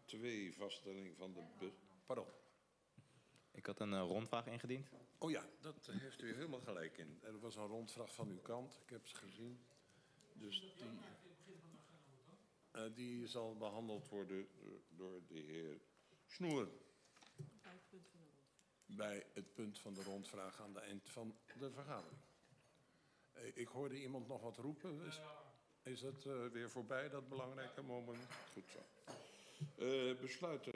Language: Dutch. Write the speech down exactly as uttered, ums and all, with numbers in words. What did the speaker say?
twee, vaststelling van de... Be Pardon. Ik had een uh, rondvraag ingediend. Oh ja, dat heeft u helemaal gelijk in. Er was een rondvraag van uw kant. Ik heb ze gezien. Dus die, uh, die zal behandeld worden door de heer Snoer. Bij het punt van de rondvraag aan het eind van de vergadering. Uh, ik hoorde iemand nog wat roepen. Is, is het uh, weer voorbij, dat belangrijke moment? Goed zo. Uh, besluiten